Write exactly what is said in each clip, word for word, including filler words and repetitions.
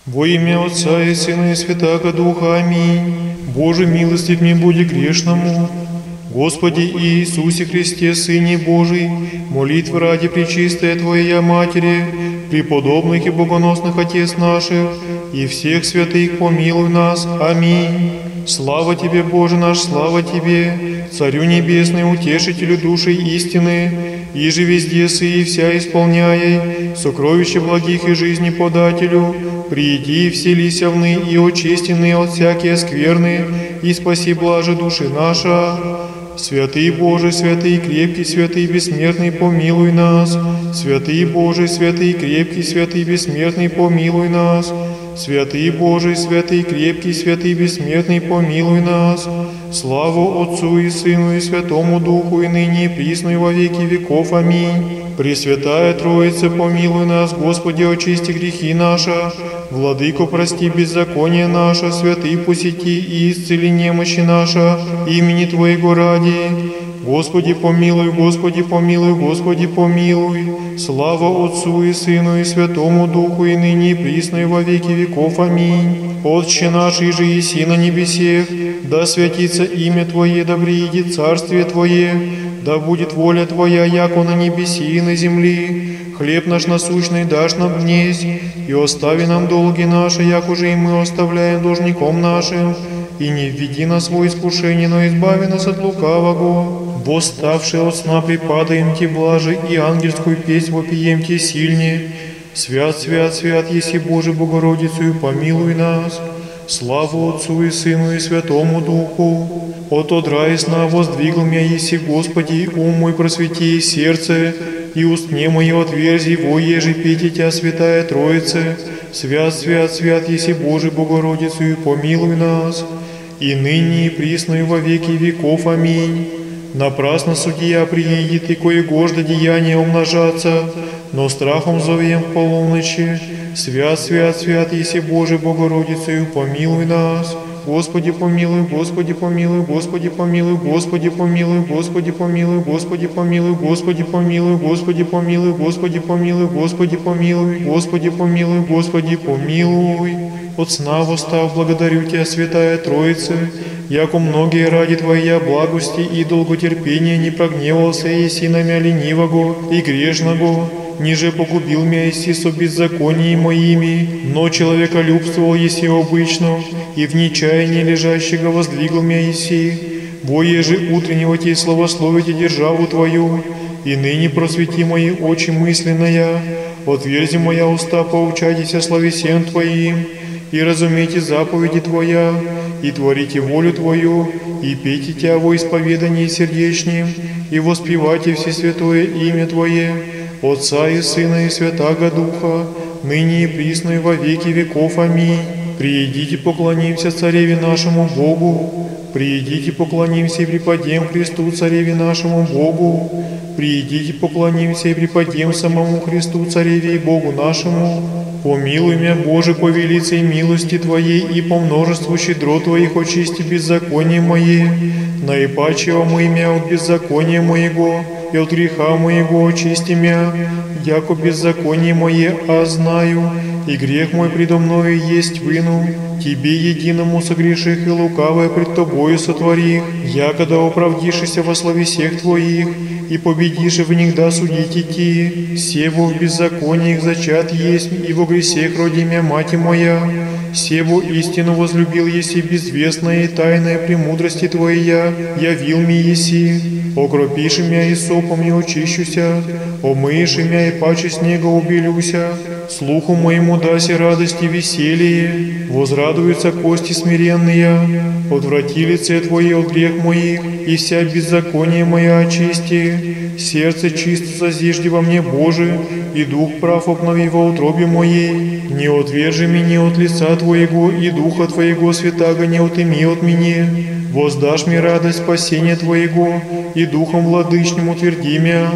Во имя Отца и Сына и Святаго Духа. Аминь. Боже, милостив мне буди грешному. Господи Иисусе Христе, Сыне Божий, молитвы ради пречистая Твоя Матери, преподобных и богоносных Отец наших, и всех святых помилуй нас. Аминь. Слава Тебе, Боже наш, слава Тебе, Царю Небесный, Утешителю души истины, и же везде сы и вся исполняй, сокровища благих и жизни подателю, приди и вселися вны и очистенные от всякие скверны, и спаси блаже души наша. Святый Боже, святый крепкий, святый бессмертный, помилуй нас. Святый Боже, святый крепкий, святый бессмертный, помилуй нас. Святый Божий, святый крепкий, святый бессмертный, помилуй нас. Славу Отцу и Сыну и Святому Духу, и ныне и присно и во веки веков. Аминь. Пресвятая Троица, помилуй нас. Господи, очисти грехи наши. Владыко, прости беззаконие наше. Святый, посети и исцели немощи наши. Имени Твоего ради. Господи, помилуй, Господи, помилуй, Господи, помилуй. Слава Отцу и Сыну и Святому Духу, и ныне и присно и во веки веков. Аминь. Отче наш, иже еси на небесех, да святится имя Твое, да приидет царствие Твое, да будет воля Твоя, яко на небеси и на земли. Хлеб наш насущный дашь нам днесь, и остави нам долги наши, як уже и мы оставляем должником нашим. И не введи нас во искушение, но избави нас от лукавого. Восставшие от сна припадаем Те блаже, и ангельскую песнь вопием Те сильнее. Свят, свят, свят, еси Боже Богородицу, помилуй нас. Славу Отцу и Сыну и Святому Духу. От одра и сна воздвигл меня еси, Господи, ум мой просвети и сердце, и уст мне мои отверзи, во еже пейте Тя, Святая Троица. Свят, свят, свят, еси Боже Богородицу, помилуй нас. И ныне и присно и во веки веков. Аминь. Напрасно судья приедет, и кое-гожда деяния умножаться, но страхом зовем в полуночи. Свят, свят, свят, еси Боже Богородицею, помилуй нас. Господи помилуй, Господи помилуй, Господи помилуй, Господи помилуй, Господи помилуй, Господи помилуй, Господи помилуй, Господи помилуй, Господи помилуй, Господи помилуй, Господи помилуй, Господи помилуй. От сна восстав, благодарю Тебя, Святая Троица, яко многие ради Твоя благости и долготерпения не прогневался еси на мя ленивого и грешного, ниже погубил мя еси со беззаконии моими, но человеколюбствовал еси обычно, и в нечаянии лежащего воздвигл мя еси, во еже утреннего Те славословите державу Твою, и ныне просвети мои очи мысленная, отверзи моя уста, поучайтесь о славе всем Твоим, и разумейте заповеди Твоя, и творите волю Твою, и пейте Тя во исповедании сердечнем, и воспевайте всесвятое имя Твое, Отца и Сына и Святаго Духа, ныне и присно и во веки веков. Аминь. Приидите, поклонимся Цареве нашему Богу, приидите, поклонимся и преподем Христу Цареве нашему Богу, приидите, поклонимся и преподем самому Христу Цареве и Богу нашему. Помилуй меня, Боже, по велицей милости Твоей и по множеству щедрот Твоих очисти беззаконие мое, наипаче омый мя от беззакония моего, и от греха моего очисти мя, яко беззаконие мое, а знаю, и грех мой предо мною есть вину. Тебе единому согреших и лукавое пред Тобою сотворих, якода оправдишися во славе всех Твоих, и победишь в них да судить идти. Сего в беззакониях зачат есть, и во гресех роди мя мать моя. Сего истину возлюбил еси безвестная и тайная премудрости Твоя, явил ми еси. Окропиши мя и сопом и очищуся, омыши мя и паче снега убелюся. Слуху моему даси радости веселье, возрадуются кости смиренные. Отврати лице Твое от грех моих, и вся беззаконие моя очисти. Сердце чисто созижди во мне, Боже, и дух прав обнови во утробе моей. Не отвержи меня от лица Твоего, и духа Твоего святаго не отыми от меня. Воздашь мне радость спасения Твоего, и духом владычным утверди мя.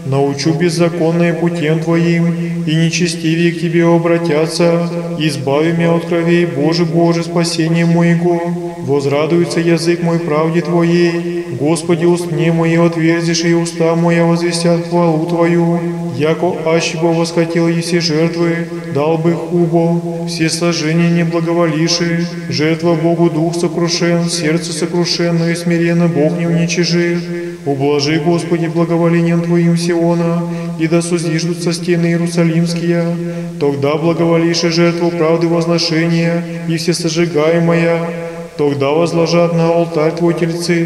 научу беззаконные путем Твоим, и нечестивее к Тебе обратятся. Избави меня от кровей, Боже, Боже, спасение моего. Возрадуется язык мой правде Твоей. Господи, уст мне мои отверзишь, и уста моя возвестят хвалу Твою. Яко аще бы восхотел еси жертвы, дал бы хубо, все сожжения не благоволивши. Жертва Богу дух сокрушен, сердце сокрушенно и смиренно Бог не уничижит. Ублажи, Господи, благоволением Твоим Сиона, и да сузиждутся стены Иерусалимские. Тогда благоволишь жертву правды возношения, и все сожигаемая. Тогда возложат на алтарь Твой тельцы.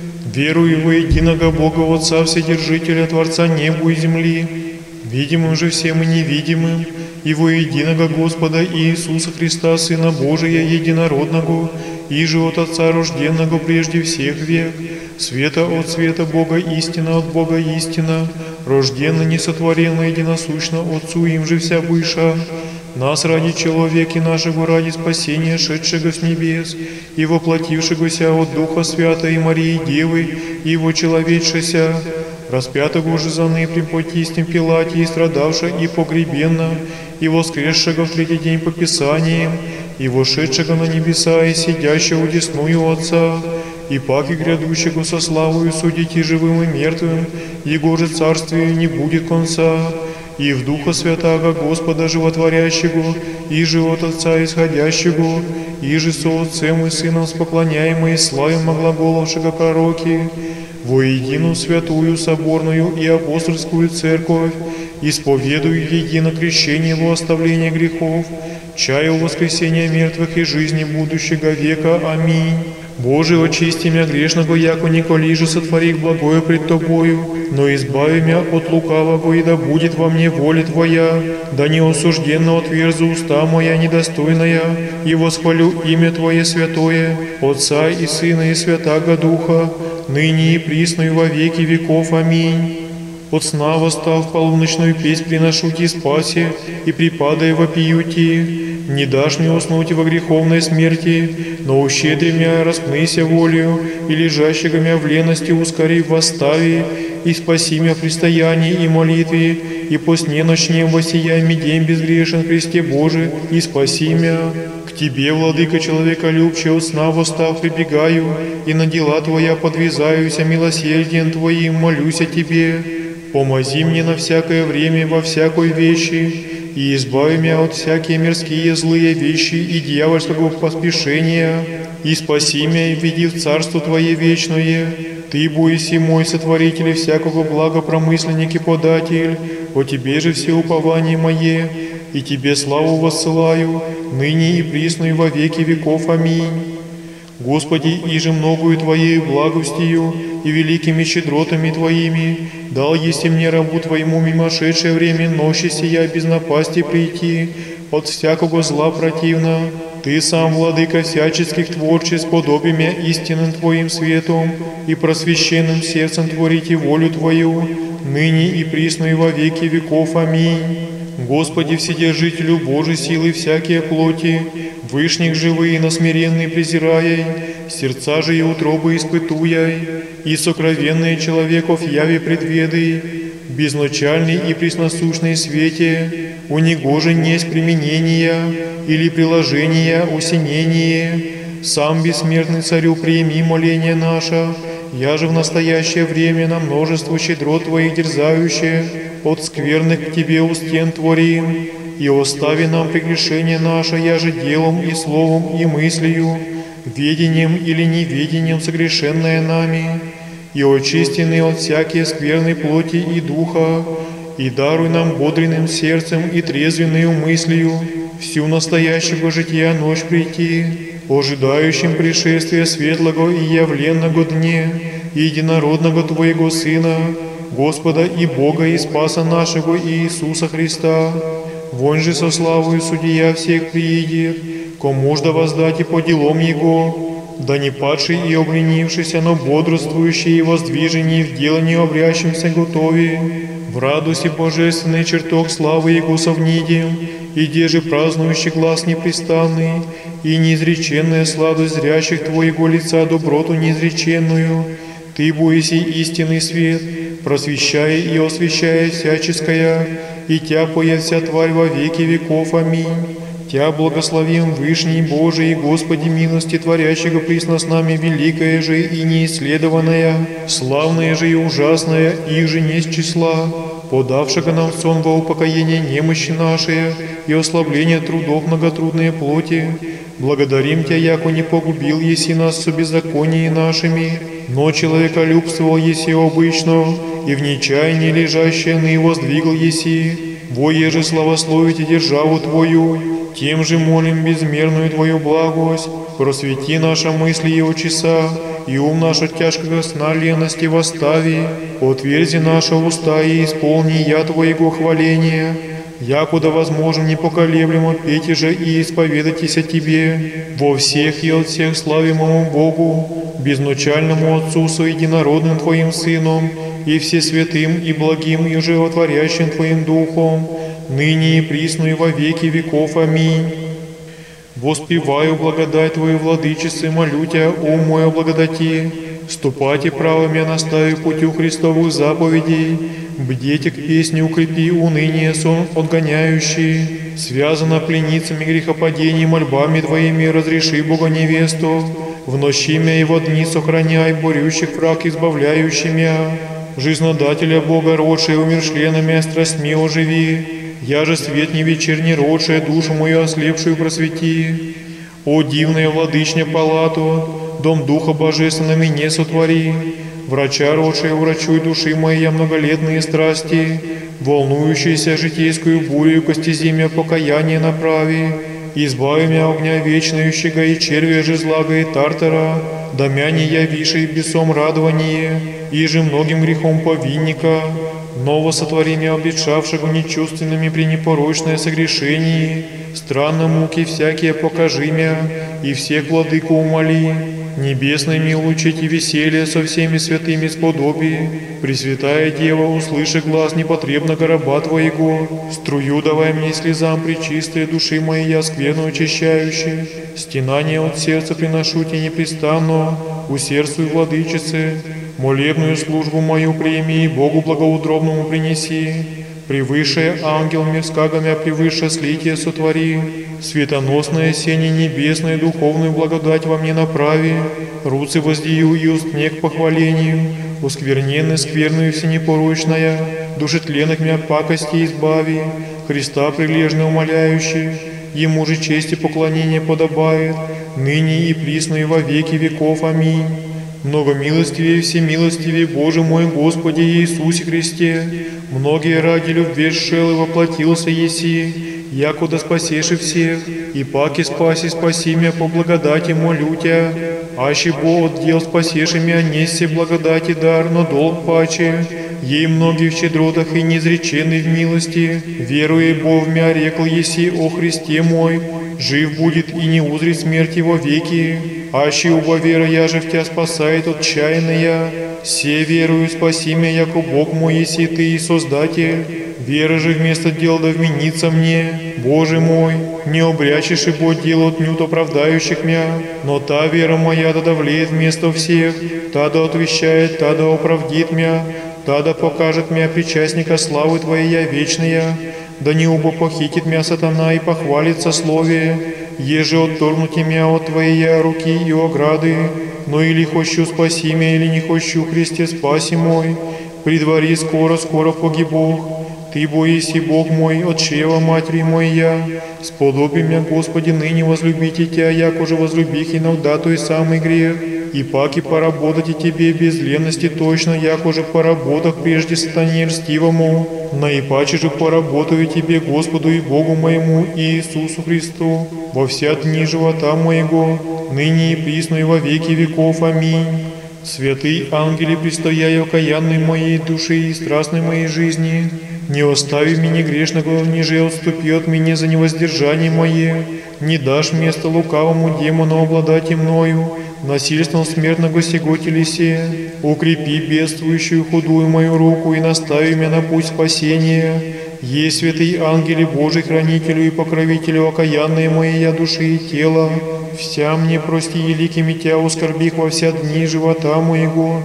Верую во единого Бога Отца Вседержителя, Творца небу и земли, видимым же всем и невидимым, и во единого Господа Иисуса Христа, Сына Божия Единородного, и же от Отца рожденного прежде всех век, света от света Бога истина от Бога истина, рожденно несотворенно единосущно Отцу им же вся выша, нас ради человеки нашего, ради спасения, шедшего с небес, и воплотившегося от Духа Святой и Марии Девы, и его человечеся, распятого же за ны при Понтийском Пилате, и страдавшего и погребенно, и воскресшего в третий день по Писаниям, и вошедшего на небеса, и сидящего удесную Отца, и паки грядущего со славою судить и живым, и мертвым, Его же царствию не будет конца, и в Духа Святаго Господа Животворящего, и же от Отца исходящего, и же со Отцем и Сыном споклоняемые, славим глаголовшего пророки, воединую святую соборную и апостольскую церковь, исповедую едино крещение во оставление грехов, чаю воскресения мертвых и жизни будущего века. Аминь. Боже, очисти мя грешного, яко николи же сотворих благое пред Тобою, но избави мя от лукавого, и да будет во мне воля Твоя, да не осужденно отверзу уста моя недостойная, и восхвалю имя Твое святое, Отца и Сына и Святаго Духа, ныне и присно и во веки веков. Аминь. От сна восстав полуночную песнь приношу Ти спасе, и припадая вопию Ти. Не дашь мне уснуть во греховной смерти, но ущедри мя распнися волею, и лежащего мя в лености ускори в восставе, и спаси мя в престоянии и молитве, и по сне ночнем воссияй ми день безгрешен в Христе Божий, и спаси мя. К Тебе, Владыка человеколюбче, от сна восстав прибегаю, и на дела Твоя подвязаюся, милосердием Твоим молюсь о Тебе. Помози мне на всякое время во всякой вещи, и избави меня от всякие мирские злые вещи и дьявольского поспешения, и спаси меня и введи в Царство Твое вечное. Ты, буйся мой сотворитель всякого блага, промысленник и податель, о Тебе же все упование мое, и Тебе славу воссылаю, ныне и присно и во веки веков. Аминь. Господи, иже многою Твоей благостью и великими щедротами Твоими дал есте мне рабу Твоему мимошедшее время ночи сия без напасти прийти от всякого зла противно. Ты сам, Владыка всяческих творчеств, подоби мя истинным Твоим светом и просвященным сердцем творите волю Твою, ныне и присно и во веки веков. Аминь. Господи, Вседержителю Божий силы всякие плоти, вышних живые, на смиренные презирай, сердца же и утробы испытуяй, и сокровенные человеков яви предведай, безначальный и пресносущный свете, у него же несть применения или приложения усинение. Сам бессмертный Царю прими моление наше, я же в настоящее время на множество щедрот Твоих дерзающее, от скверных к Тебе у стен творим, и остави нам прегрешение наше, я же делом и словом и мыслью, ведением или неведением согрешенное нами, и очистенный от всякие скверной плоти и духа, и даруй нам бодренным сердцем и трезвенную мыслью всю настоящего жития ночь прийти, ожидающим пришествия светлого и явленного дне, единородного Твоего Сына, Господа и Бога и Спаса нашего Иисуса Христа. Вон же со славою судья всех приидет, кому ж да воздать и по делам Его, да не падший и обленившийся, но бодрствующий и воздвиженный в делании обрящимся готове, в радости божественный чертог славы Его совнидем, и деже празднующий глаз непрестанный, и неизреченная сладость зрящих Твоего лица доброту неизреченную. Ты, буйся истинный свет, просвещая и освящая всяческая, и Тя поет вся тварь во веки веков. Аминь. Тя благословим Вышний Божий, Господи милости творящего присно с нами, великая же и неисследованная, славная же и ужасная, их же не с числа, подавшего нам сон во упокоение немощи наши и ослабление трудов многотрудные плоти. Благодарим Тя, яко не погубил еси нас со беззаконии нашими, но человеколюбствовал еси обычно, и в нечаянии лежащее ны воздвигл еси, воеже славословите державу Твою, тем же молим безмерную Твою благость, просвети наши мысли и очеса, и ум наш от тяжкого сна лености восстави, отверзи наши уста и исполни я Твоего хваления, якуда возможно непоколеблемо пейте же и исповедайтесь о Тебе, во всех и от всех славимому Богу, безначальному Отцу со единородным Твоим Сыном, и всесвятым и благим и животворящим Твоим Духом, ныне и присно и во веки веков. Аминь. Воспеваю благодать Твою, Владычице, молю Тя, ум мой о благодати, ступайте правыми, настави путю Христовых заповедей, бдете к песне, укрепи уныние сон отгоняющий, связано пленницами грехопадений, мольбами Твоими разреши Бога невесту, в ночи мя и во дни сохраняй, борющих враг избавляющий мя, жизнодателя Бога родшей, умершленными страстьми оживи, я же свет не вечерний родшая, душу мою ослепшую просвети. О дивная владычня палату, дом Духа Божественного мне сотвори, врача родшая, врачуй души моей многолетные страсти, волнующиеся житейскую бурю костезимя покаяние направи, избави мя огня вечнающего и червя же злага и тартара, да мя не явиши бесом радование, и же многим грехом повинника, ново сотвори мя обличавшего нечувственными при непорочное согрешении, странно муки всякие покажи мя, и всех владыку умоли, небесной милучить и веселье со всеми святыми сподоби, Пресвятая Дева, услыши глаз непотребного раба Твоего, струю давай мне слезам пречистой души моей я скверно очищающей, стенание от сердца приношу Тебе непрестанно, усердствуй, Владычице, молебную службу мою прими и Богу благоутробному принеси, превыше ангел мирского мя превыше слитие сотвори, светоносное сение небесное духовную благодать во мне направи, руцы воздею и уст не к похвалению, оскверненная скверную всенепорочная, душетленных мя пакости избави, Христа прилежно умоляющий, Ему же честь и поклонение подобает, ныне и присно и во веки веков. Аминь. Много милостивее, всемилостивее, Боже мой, Господи Иисусе Христе, многие ради любви шел и воплотился еси, якуда спасеши всех, и паки спаси, спаси мя по благодати молю Тя, аще Бо от дел спасеши мя, несе благодати дар, но долг паче, ей многие в щедротах и неизреченный в милости, веруя Бо в мя рекл еси о Христе мой, жив будет и не узрит смерти во веки, аще уба вера я же в Тя спасает отчаянная, се верую спаси мя, яко Бог мой еси Ты и Создатель, вера же вместо дел да вменится мне, Боже мой, не обрячешь и Бо дело отнюдь оправдающих мя, но та вера моя да давлеет вместо всех, та да отвещает, та да оправдит мя, та да покажет мя причастника славы Твоей я вечная, да не убо похитит мя сатана и похвалится слове, еже отторгнуть мя от Твоей руки и ограды, но или хочу спаси мя, или не хочу, Христе спаси мой, предвари скоро-скоро погибох, Ты боиси Бог мой, от чрева матери моя, сподоби мя, Господи, ныне возлюбите Тя, яко же возлюбих иногда той самый грех, и паки поработать и Тебе без ленности точно, яко же поработах прежде сатане льстивому, наипаче же поработаю Тебе, Господу и Богу моему Иисусу Христу, во вся дни живота моего, ныне и присно и во веки веков. Аминь. Святый ангеле, предстояй окаянной моей души и страстной моей жизни, не остави меня грешного, ниже отступи от меня за невоздержание мое, не дашь место лукавому демону обладать и мною, насильством смертного сего телесе, укрепи бедствующую худую мою руку и настави меня на путь спасения. Ей, святый ангеле Божий, хранителю и покровителю окаянной моей я души и тела, вся мне прости великими Тя, оскорбих во вся дни живота моего,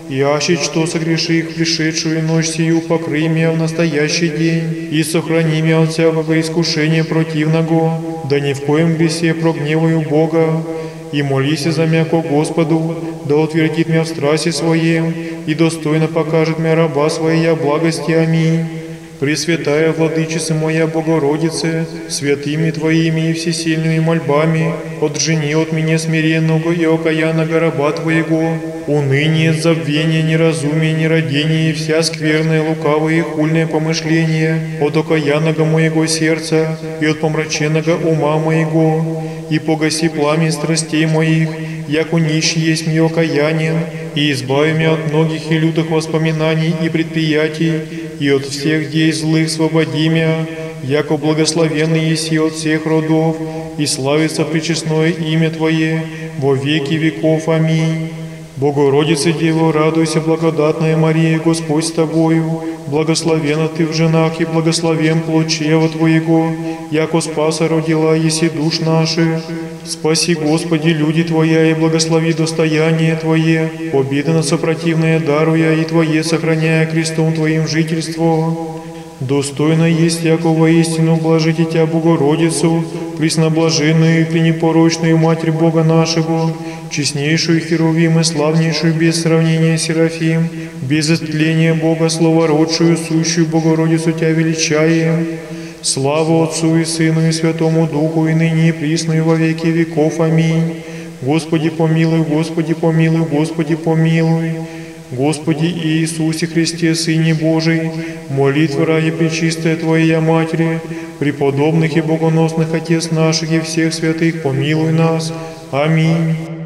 И аще что согреших в пришедшую ночь сию, покрый меня в настоящий день, и сохрани меня от всякого искушения противного, да ни в коем гресе прогневаю Бога. И молись за меня ко Господу, да утвердит меня в страсти своем, и достойно покажет мне раба своей благости. Аминь. Пресвятая Владычица моя Богородице, святыми Твоими и всесильными мольбами, отжени от меня смиренного и окаянного раба Твоего, уныние, забвение, неразумие, нерадение и вся скверная, лукавая и хульное помышление от окаянного моего сердца и от помраченного ума моего, и погаси пламя страстей моих, яко нищий есть мне окаянен, и избави меня от многих и лютых воспоминаний и предприятий, и от всех дей злых свободи меня, яко благословенный еси от всех родов, и славится пречестное имя Твое во веки веков. Аминь. Богородица Дева, радуйся, благодатная Мария, Господь с Тобою, благословена Ты в женах, и благословен плод чрева Твоего, яко Спаса родила еси душ наших. Спаси, Господи, люди Твоя, и благослови достояние Твое, победы над сопротивное даруя, и Твое сохраняя крестом Твоим жительство. Достойно есть якого истину блажить Тебя, Богородицу, пресноблаженную и пренепорочную Матерь Бога нашего, честнейшую Херувим и славнейшую без сравнения Серафим, без истления Бога словородшую, сущую Богородицу Тебя величаем. Слава Отцу и Сыну и Святому Духу, и ныне и присно и во веки веков. Аминь. Господи помилуй, Господи помилуй, Господи помилуй. Господи Иисусе Христе, Сыне Божий, молитва ради пречистая Твоя Матери, преподобных и богоносных Отец наших и всех святых, помилуй нас. Аминь.